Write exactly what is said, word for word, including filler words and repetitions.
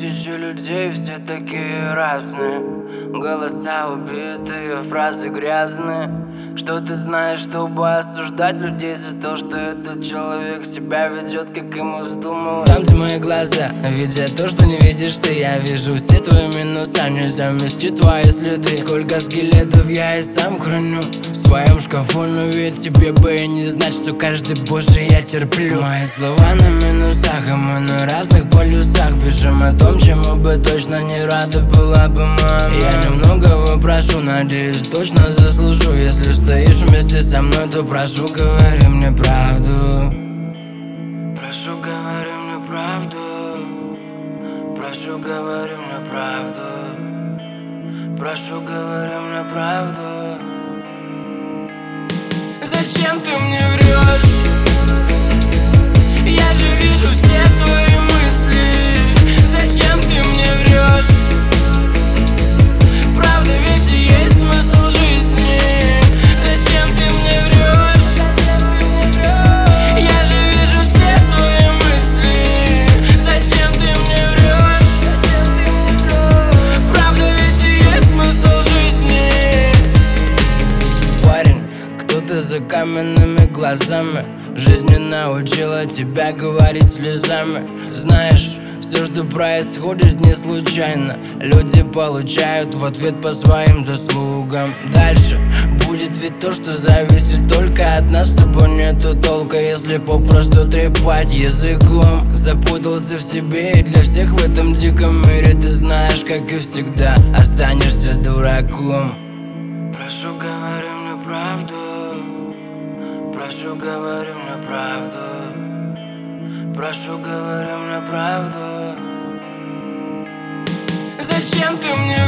Тысячи людей, все такие разные. Голоса убитые, фразы грязные. Что ты знаешь, чтобы осуждать людей за то, что этот человек себя ведет, как ему вздумалось? Там, где мои глаза видят то, что не видишь ты. Я вижу все твои минуса, не заместить твои следы. Сколько скелетов я и сам храню в своем шкафу, но ведь тебе бы и не знать, что каждый божий я терплю. Мои слова на минусах, а мы на разных полюсах. Пишем о том, чему бы точно не рада была бы мама. Я немного прошу, надеюсь, точно заслужу. Если стоишь вместе со мной, то прошу, говори мне правду. Прошу, говори мне правду. Прошу, говори мне правду. Прошу, говори мне правду. Зачем ты мне врешь? Я же вижу все твои мысли. Зачем ты мне врешь? Правда ведь и есть смысл жизни. Зачем ты мне врешь? Я же вижу все твои мысли. Зачем ты мне врешь? Правда ведь и есть смысл жизни. Парень, кто-то за каменными глазами. Жизнь не научила тебя говорить слезами. Знаешь, все, что происходит, не случайно. Люди получают в ответ по своим заслугам. Дальше будет ведь то, что зависит только от нас. С тобой нету толка, если попросту трепать языком. Запутался в себе, и для всех в этом диком мире ты знаешь, как и всегда, останешься дураком. Прошу, говори мне правду. Прошу, говори мне правду. Прошу, говори мне правду. Зачем ты мне